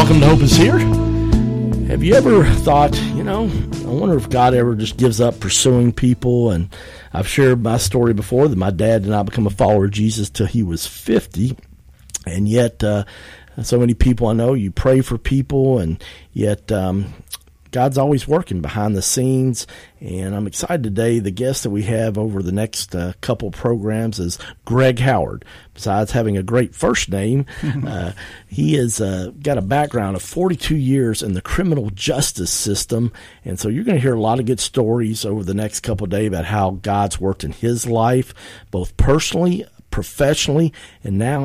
Welcome to Hope is Here. Have you ever thought, I wonder if God ever just gives up pursuing people? And I've shared my story before that my dad did not become a follower of Jesus till he was 50. And yet, so many people I know, you pray for people, and yet God's always working behind the scenes. And I'm excited today. The guest that we have over the next couple programs is Greg Howard. Besides having a great first name, he has got a background of 42 years in the criminal justice system. And so you're going to hear a lot of good stories over the next couple of days about how God's worked in his life, both personally, professionally, and now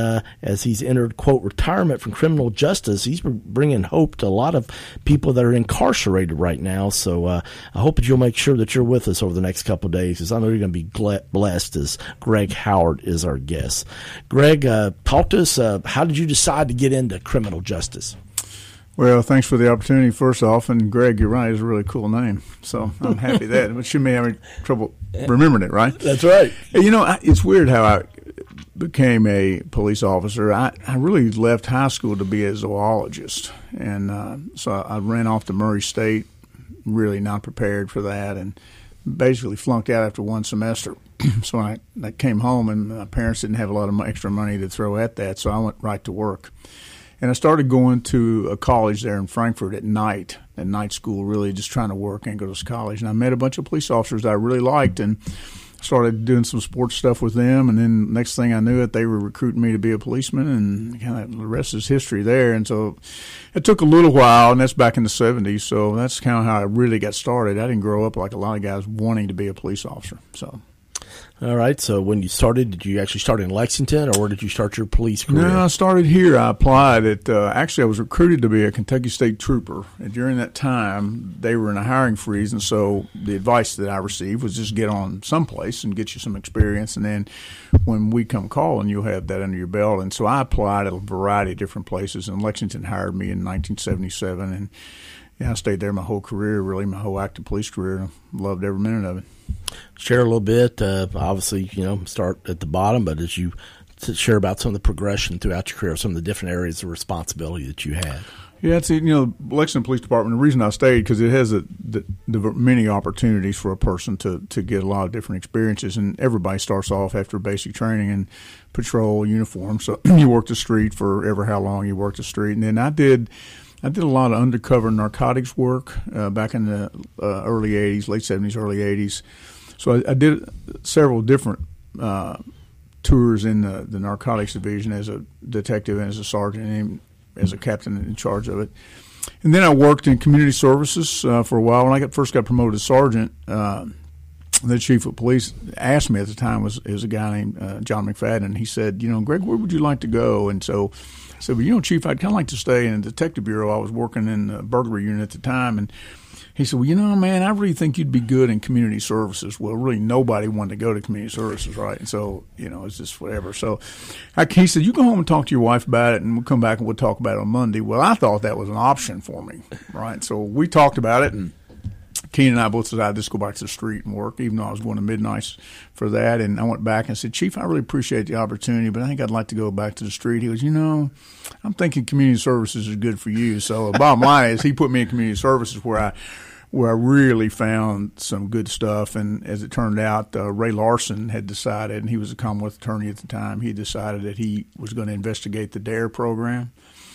as he's entered, quote, retirement from criminal justice, he's bringing hope to a lot of people that are incarcerated right now. So I hope that you'll make sure that you're with us over the next couple of days, because I know you're going to be blessed as Greg Howard is our guest. Greg, talk to us. How did you decide to get into criminal justice? Well, thanks for the opportunity, first off. And Greg, you're right, it's a really cool name. So I'm happy that. But you may have trouble remembering it, right? That's right. It's weird how I became a police officer. I really left high school to be a zoologist. And so I ran off to Murray State, really not prepared for that, and basically flunked out after one semester. So I came home, and my parents didn't have a lot of extra money to throw at that, so I went right to work. And I started going to a college there in Frankfort at night school, really just trying to work and go to college. And I met a bunch of police officers that I really liked, and started doing some sports stuff with them. And then next thing I knew it, they were recruiting me to be a policeman, and kind of the rest is history there. And so it took a little while, and that's back in the 70s. So that's kind of how I really got started. I didn't grow up like a lot of guys wanting to be a police officer. So. All right. So when you started, did you actually start in Lexington, or where did you start your police career? No, I started here. I applied at actually, I was recruited to be a Kentucky State Trooper. And during that time, they were in a hiring freeze. And so the advice that I received was just get on someplace and get you some experience. And then when we come calling, you'll have that under your belt. And so I applied at a variety of different places. And Lexington hired me in 1977. And I stayed there my whole career, really, my whole active police career. And I loved every minute of it. Share a little bit, obviously, start at the bottom, but as you share about some of the progression throughout your career, some of the different areas of responsibility that you had. Yeah, it's Lexington Police Department. The reason I stayed because it has the many opportunities for a person to get a lot of different experiences, and everybody starts off after basic training and patrol uniform. So you work the street for ever how long you work the street, and then I did a lot of undercover narcotics work back in the early 80s, late 70s, early 80s. So I did several different tours in the narcotics division as a detective and as a sergeant and as a captain in charge of it. And then I worked in community services for a while. When I first got promoted to sergeant, the chief of police asked me at the time was a guy named John McFadden, and he said, Greg, where would you like to go? And so I said, well, Chief, I'd kind of like to stay in the detective bureau. I was working in the burglary unit at the time. And he said, well, man, I really think you'd be good in community services. Well, really nobody wanted to go to community services, right? And so, it's just whatever. So he said, you go home and talk to your wife about it, and we'll come back and we'll talk about it on Monday. Well, I thought that was an option for me, right? So we talked about it, and Keenan and I both said I'd just go back to the street and work, even though I was going to midnights for that. And I went back and said, Chief, I really appreciate the opportunity, but I think I'd like to go back to the street. He goes, I'm thinking community services is good for you. So the bottom line is he put me in community services where I really found some good stuff. And as it turned out, Ray Larson had decided, and he was a Commonwealth attorney at the time, he decided that he was going to investigate the DARE program.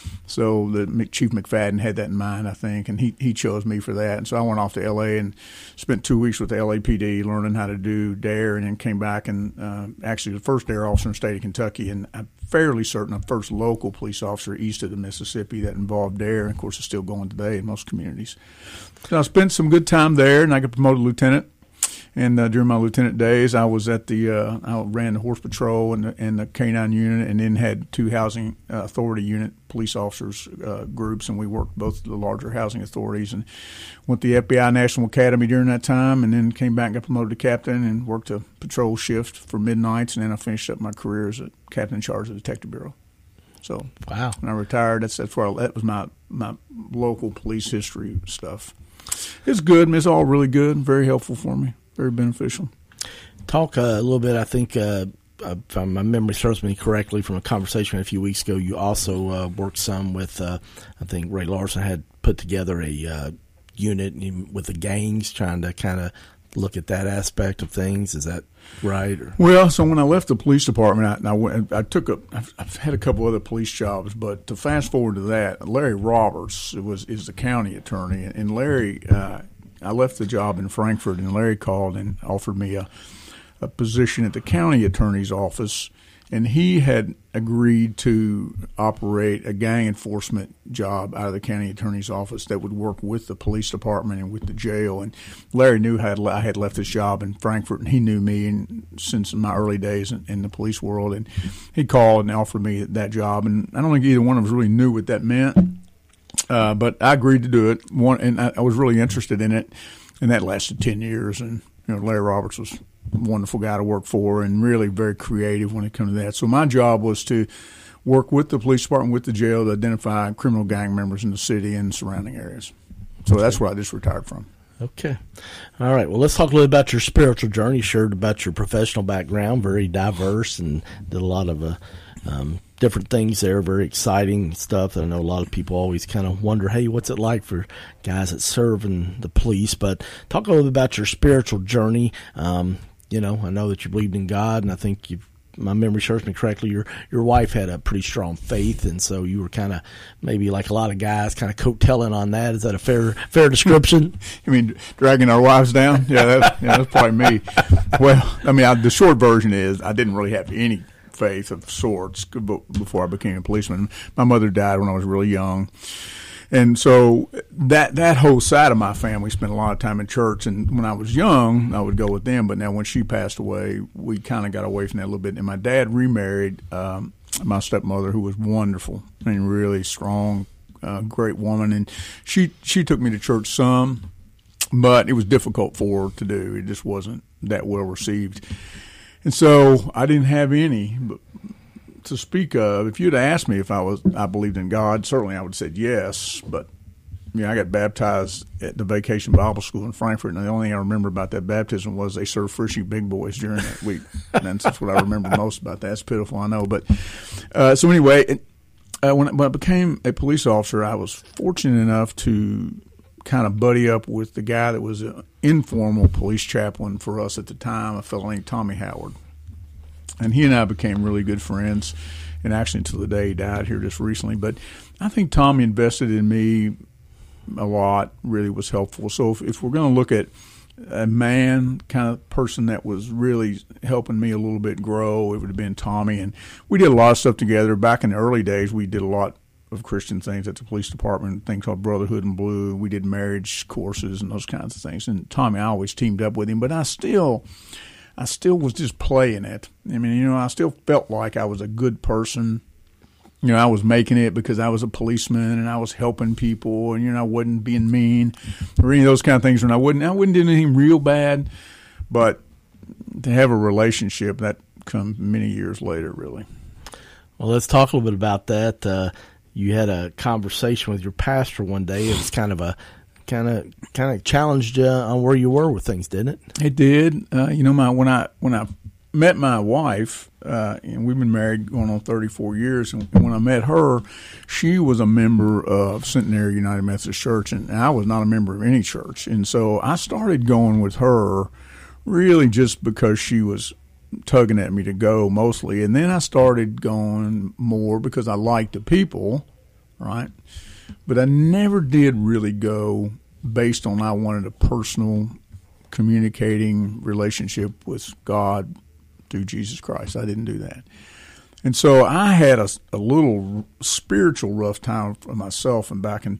So the Chief McFadden had that in mind, I think, and he chose me for that. And so I went off to L.A. and spent 2 weeks with the LAPD learning how to do DARE, and then came back and actually the first DARE officer in the state of Kentucky, and I'm fairly certain the first local police officer east of the Mississippi that involved DARE, and of course it's still going today in most communities. So I spent some good time there, and I got promoted to lieutenant. And during my lieutenant days, I was at I ran the horse patrol and the K-9 unit, and then had two housing authority unit police officers groups, and we worked both the larger housing authorities, and went to the FBI National Academy during that time, and then came back and got promoted to captain and worked a patrol shift for midnights, and then I finished up my career as a captain in charge of the detective bureau. So wow, when I retired, that was my local police history stuff. It's good. It's all really good and very helpful for me. Very beneficial. Talk a little bit, I think, if my memory serves me correctly from a conversation a few weeks ago, you also worked some with, I think Ray Larson had put together a unit with the gangs, trying to kind of look at that aspect of things. Is that right? Or? Well, so when I left the police department, I've had a couple other police jobs, but to fast forward to that, Larry Roberts is the county attorney, and Larry, I left the job in Frankfort, and Larry called and offered me a position at the county attorney's office, and he had agreed to operate a gang enforcement job out of the county attorney's office that would work with the police department and with the jail. And Larry knew I had left this job in Frankfort, and he knew me since my early days in the police world. And he called and offered me that job, and I don't think either one of us really knew what that meant, but I agreed to do it. And I was really interested in it, and that lasted 10 years. And Larry Roberts was a wonderful guy to work for and really very creative when it comes to that. So my job was to work with the police department, with the jail, to identify criminal gang members in the city and surrounding areas. So that's where I just retired from. Okay. All right. Well, let's talk a little about your spiritual journey. You shared about your professional background, very diverse, and did a lot of different things there, very exciting stuff that I know a lot of people always kind of wonder, hey, what's it like for guys that serve in the police? But talk a little bit about your spiritual journey. I know that you believed in God, and I think my memory serves me correctly, your wife had a pretty strong faith, and so you were kind of maybe like a lot of guys kind of coattailing on that. Is that a fair description? You mean dragging our wives down? Yeah, that's probably me. Well, the short version is I didn't really have any faith of sorts before I became a policeman. My mother died when I was really young. And so that whole side of my family spent a lot of time in church. And when I was young, I would go with them. But now when she passed away, we kind of got away from that a little bit. And my dad remarried my stepmother, who was wonderful and really strong, great woman. And she took me to church some, but it was difficult for her to do. It just wasn't that well received. And so I didn't have any to speak of. If you'd asked me if I believed in God, certainly I would have said yes. But I got baptized at the Vacation Bible School in Frankfort, and the only thing I remember about that baptism was they served Frisky Big Boys during that week. And that's what I remember most about that. It's pitiful, I know. But so anyway, when I became a police officer, I was fortunate enough to kind of buddy up with the guy that was an informal police chaplain for us at the time, a fellow named Tommy Howard. And he and I became really good friends, and actually until the day he died here just recently. But I think Tommy invested in me a lot, really was helpful. So if we're going to look at a man kind of person that was really helping me a little bit grow, it would have been Tommy. And we did a lot of stuff together. Back in the early days, we did a lot of Christian things at the police department, things called Brotherhood and Blue. We did marriage courses and those kinds of things. And Tommy, I always teamed up with him, but I still was just playing it. I still felt like I was a good person. I was making it because I was a policeman and I was helping people, and I wasn't being mean or any of those kind of things. And I wouldn't do anything real bad, but to have a relationship that come many years later, really. Well, let's talk a little bit about that. You had a conversation with your pastor one day. It was kind of challenged on where you were with things, didn't it? It did. When I met my wife, and we've been married going on 34 years, and when I met her, she was a member of Centenary United Methodist Church, and I was not a member of any church. And so I started going with her really just because she was tugging at me to go mostly. And then I started going more because I liked the people, right? But I never did really go based on I wanted a personal communicating relationship with God through Jesus Christ. I didn't do that. And so I had a little spiritual rough time for myself, and back in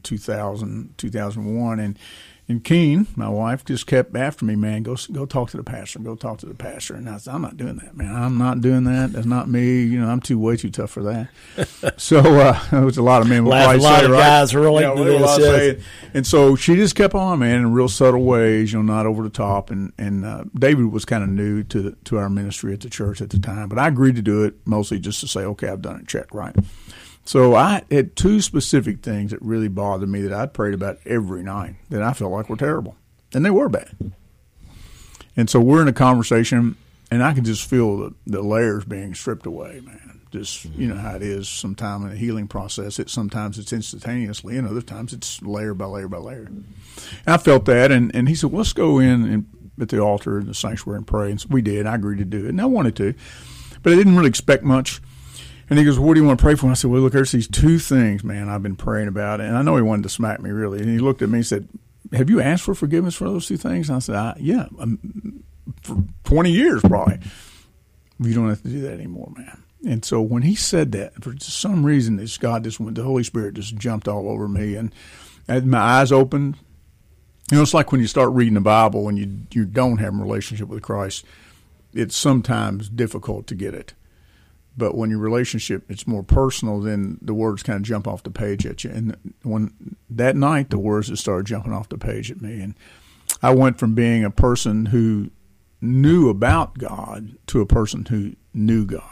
2001, and Keen, my wife, just kept after me, man, go talk to the pastor, go talk to the pastor. And I said, I'm not doing that, man. I'm not doing that. That's not me. I'm way too tough for that. So there was a lot of men. A lot of guys relating to this. Yes. And so she just kept on, man, in real subtle ways, not over the top. And David was kind of new to our ministry at the church at the time, but I agreed to do it mostly just to say, okay, I've done it, check, right? So I had two specific things that really bothered me that I prayed about every night that I felt like were terrible, and they were bad. And so we're in a conversation, and I could just feel the layers being stripped away, man. Just, you know how it is sometime in a healing process. Sometimes it's instantaneously, and other times it's layer by layer by layer. And I felt that, and he said, well, let's go in at the altar in the sanctuary and pray. And so we did. I agreed to do it, and I wanted to. But I didn't really expect much. And he goes, well, what do you want to pray for? And I said, well, look, there's these two things, man, I've been praying about. And I know he wanted to smack me, really. And he looked at me and said, have you asked for forgiveness for those two things? And I said, yeah, for 20 years probably. You don't have to do that anymore, man. And so when he said that, for some reason, the Holy Spirit just jumped all over me. And I had my eyes opened. You know, it's like when you start reading the Bible and you don't have a relationship with Christ, it's sometimes difficult to get it. But when your relationship, it's more personal, then the words kind of jump off the page at you. And when that night, the words just started jumping off the page at me. And I went from being a person who knew about God to a person who knew God.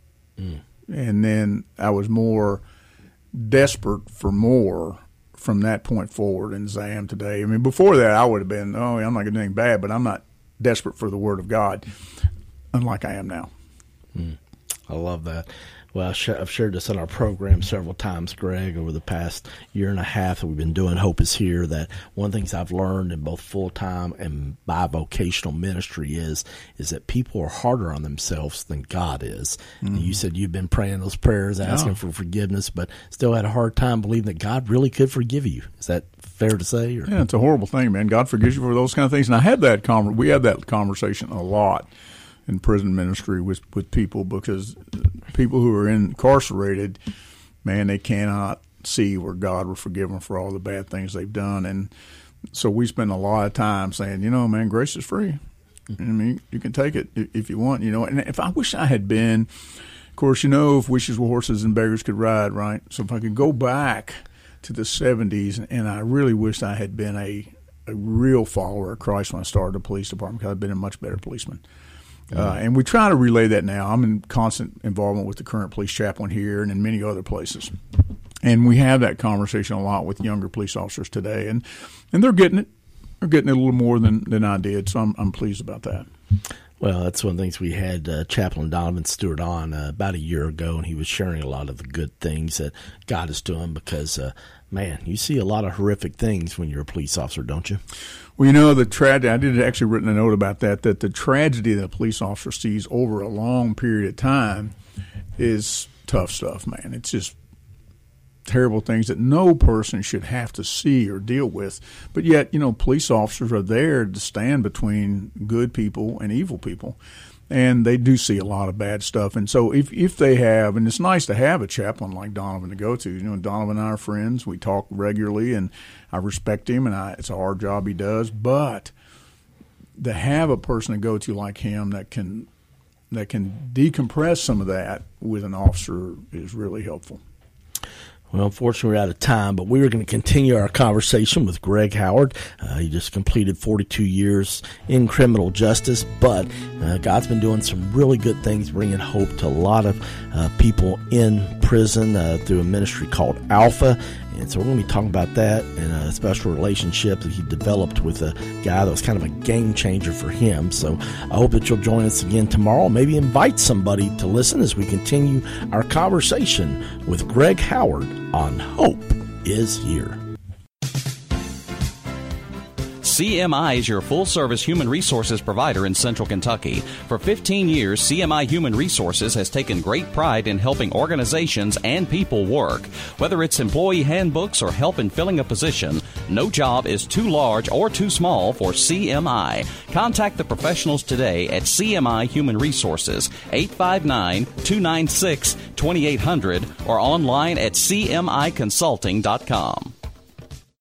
And then I was more desperate for more from that point forward as I am today. I mean, before that, I would have been, I'm not going to do anything bad, but I'm not desperate for the Word of God, unlike I am now. I love that. Well, I've shared this on our program several times, Greg, over the past year and a half that we've been doing Hope is Here, that one of the things I've learned in both full-time and bivocational ministry is that people are harder on themselves than God is. Mm-hmm. You said you've been praying those prayers, asking for forgiveness, but still had a hard time believing that God really could forgive you. Is that fair to say? Or? Yeah, it's a horrible thing, man. God forgives you for those kind of things. And we had that conversation a lot in prison ministry with people, because people who are incarcerated, man, they cannot see where God will forgive them for all the bad things they've done. And so we spend a lot of time saying, man, grace is free. I mean, you can take it if you want, And if I wish I had been, of course, if wishes were horses and beggars could ride, right? So if I could go back to the 70s, and I really wish I had been a real follower of Christ when I started the police department, because I'd been a much better policeman. And we try to relay that now. I'm in constant involvement with the current police chaplain here and in many other places. And we have that conversation a lot with younger police officers today. And they're getting it. They're getting it a little more than I did. So I'm pleased about that. Well, that's one of the things we had Chaplain Donovan Stewart on about a year ago, and he was sharing a lot of the good things that God is doing because, man, you see a lot of horrific things when you're a police officer, don't you? Well, the tragedy, I did actually written a note about that the tragedy that a police officer sees over a long period of time is tough stuff, man. It's just terrible things that no person should have to see or deal with. But yet, police officers are there to stand between good people and evil people. And they do see a lot of bad stuff. And so if they have, and it's nice to have a chaplain like Donovan to go to. Donovan and I are friends. We talk regularly, and I respect him, and it's a hard job he does. But to have a person to go to like him that can decompress some of that with an officer is really helpful. Well, unfortunately, we're out of time, but we were going to continue our conversation with Greg Howard. He just completed 42 years in criminal justice, but God's been doing some really good things, bringing hope to a lot of people in prison through a ministry called Alpha. And so we're going to be talking about that and a special relationship that he developed with a guy that was kind of a game changer for him. So I hope that you'll join us again tomorrow. Maybe invite somebody to listen as we continue our conversation with Greg Howard on Hope is Here. CMI is your full-service human resources provider in Central Kentucky. For 15 years, CMI Human Resources has taken great pride in helping organizations and people work. Whether it's employee handbooks or help in filling a position, no job is too large or too small for CMI. Contact the professionals today at CMI Human Resources, 859-296-2800, or online at cmiconsulting.com.